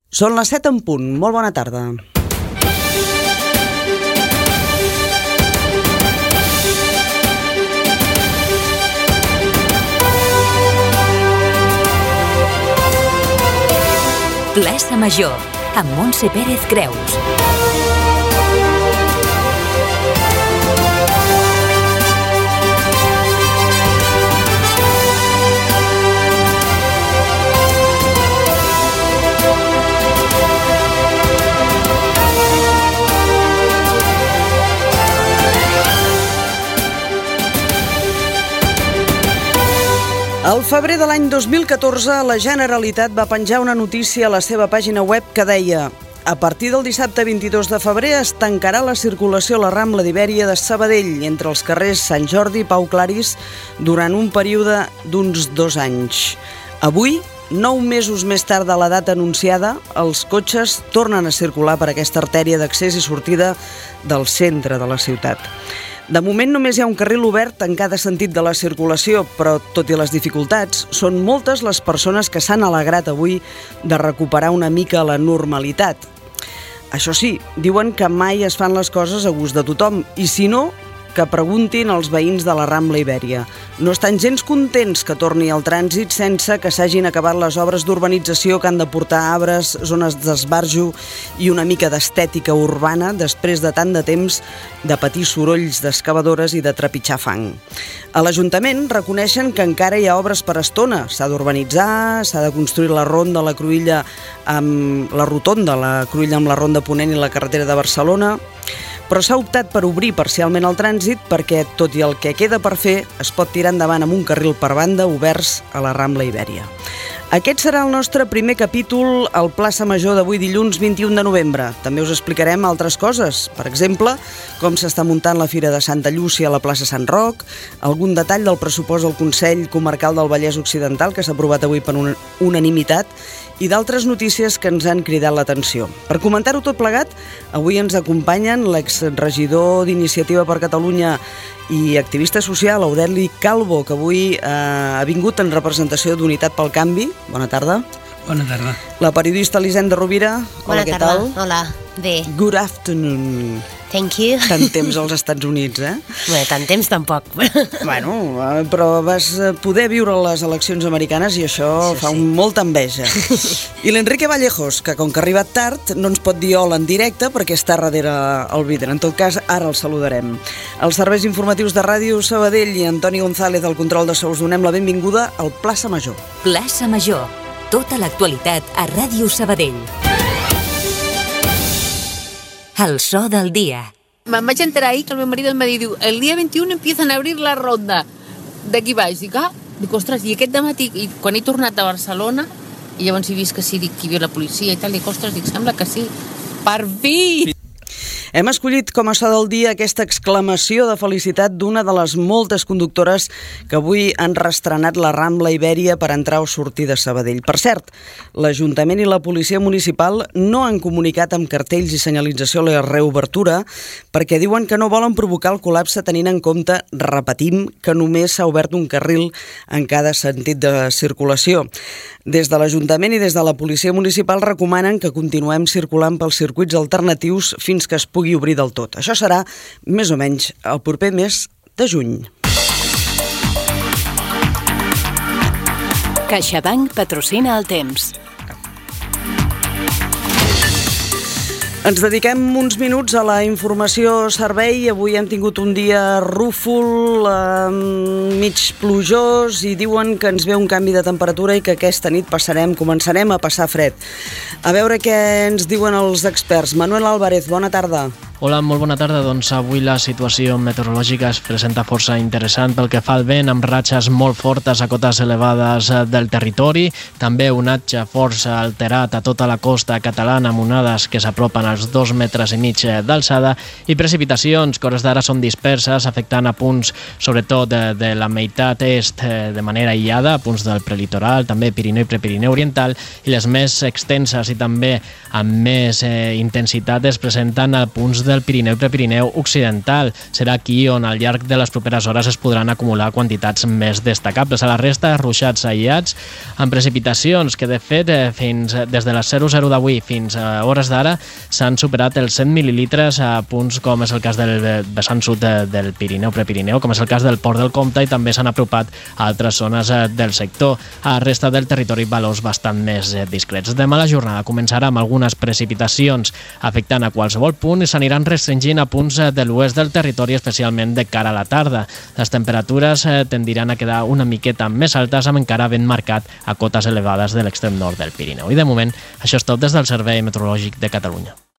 Són les 7 en punt. Molt bona tarda. Plaça Major, amb Montse Pérez Creus. Al febrer de l'any 2014, la Generalitat va penjar una notícia a la seva pàgina web que deia: a partir del dissabte 22 de febrer es tancarà la circulació a la Rambla d'Ibèria de Sabadell entre els carrers Sant Jordi i Pau Claris durant un període d'uns 2 anys. Avui, 9 mesos més tard de la data anunciada, els cotxes tornen a circular per aquesta artèria d'accés i sortida del centre de la ciutat. De moment només hi ha un carril obert en cada sentit de la circulació, però, tot i les dificultats, són moltes les persones que s'han alegrat avui de recuperar una mica la normalitat. Això sí, diuen que mai es fan les coses a gust de tothom, i si no, que preguntin als veïns de la Rambla Ibèria. No estan gens contents que torni al trànsit sense que s'hagin acabat les obres d'urbanització que han de portar arbres, zones d'esbarjo i una mica d'estètica urbana després de tant de temps de patir sorolls d'excavadores i de trepitjar fang. A l'Ajuntament reconeixen que encara hi ha obres per estona. S'ha d'urbanitzar, s'ha de construir la ronda, la Cruïlla amb la rotonda, la Cruïlla amb la ronda Ponent i la carretera de Barcelona, però s'ha optat per obrir parcialment el trànsit perquè, tot i el que queda per fer, es pot tirar endavant amb un carril per banda oberts a la Rambla Ibèria. Aquest serà el nostre primer capítol al Plaça Major d'avui dilluns 21 de novembre. També us explicarem altres coses, per exemple, com s'està muntant la Fira de Santa Llúcia a la plaça Sant Roc, algun detall del pressupost del Consell Comarcal del Vallès Occidental, que s'ha aprovat avui per unanimitat, i d'altres notícies que ens han cridat l'atenció. Per comentar-ho tot plegat, avui ens acompanyen l'exregidor d'Iniciativa per Catalunya i activista social, Aureli Calvo, que avui ha vingut en representació d'Unitat pel Canvi. Bona tarda. Bona tarda. La periodista Elisenda Rovira. Hola, què tal? Hola, bé. Good afternoon. Thank you. Tant temps als Estats Units, eh? Bé, tant temps tampoc. Bueno, però vas poder viure les eleccions americanes i això fa molta enveja. I l'Enrique Vallejos, que com que ha arribat tard, no ens pot dir hola en directe perquè està darrere el vidre. En tot cas, ara el saludarem. Els serveis informatius de Ràdio Sabadell i Antoni González del control de so us donem la benvinguda al Plaça Major. Plaça Major. Tota l'actualitat a Ràdio Sabadell. El so del dia. Me vaig enterar ahir que el meu marit em va dir, diu, el dia 21 empiezan a abrir la ronda d'aquí baix. Dic, ostres, i aquest dematí, i quan he tornat a Barcelona, i llavors he vist que sí, dic, que hi havia la policia i tal, dic, ostres, dic, sembla que sí. Per fi! Hem escollit com a so del dia aquesta exclamació de felicitat d'una de les moltes conductores que avui han restrenat la Rambla Ibèria per entrar o sortir de Sabadell. Per cert, l'Ajuntament i la Policia Municipal no han comunicat amb cartells i senyalització la reobertura perquè diuen que no volen provocar el col·lapse tenint en compte, repetim, que només s'ha obert un carril en cada sentit de circulació. Des de l'Ajuntament i des de la Policia Municipal recomanen que continuem circulant pels circuits alternatius fins que es pugui obrir del tot. Això serà més o menys el proper mes de juny. CaixaBank patrocina el temps. Ens dediquem uns minuts a la informació servei. Avui hem tingut un dia rúfol, mig plujós, i diuen que ens ve un canvi de temperatura i que aquesta nit començarem a passar fred. A veure què ens diuen els experts. Manuel Álvarez, bona tarda. Hola, molt bona tarda. Doncs avui la situació meteorològica es presenta força interessant pel que fa al vent, amb ratxes molt fortes a cotes elevades del territori. També onatge força alterat a tota la costa catalana, amb onades que s'apropen als 2,5 metres d'alçada, i precipitacions que hores d'ara són disperses, afectant a punts sobretot de la meitat est de manera aïllada, a punts del prelitoral, també Pirineu i Prepirineu oriental, i les més extenses i també amb més intensitat es presenten a punts del Pirineu i Prepirineu occidental. Serà aquí on al llarg de les properes hores es podran acumular quantitats més destacables. A la resta, ruixats aïllats amb precipitacions que, de fet, des de les 00 d'avui fins a hores d'ara s'han superat els 100 mil·lilitres a punts com és el cas del vessant sud del Pirineu-Prepirineu, com és el cas del Port del Comte, i també s'han apropat a altres zones del sector. A la resta del territori, valors bastant més discrets. Demà la jornada començarà amb algunes precipitacions afectant a qualsevol punt i s'aniran restringint a punts de l'oest del territori, especialment de cara a la tarda. Les temperatures tendiran a quedar una miqueta més altes, amb encara vent marcat a cotes elevades de l'extrem nord del Pirineu. I de moment, això és tot des del Servei Meteorològic de Catalunya.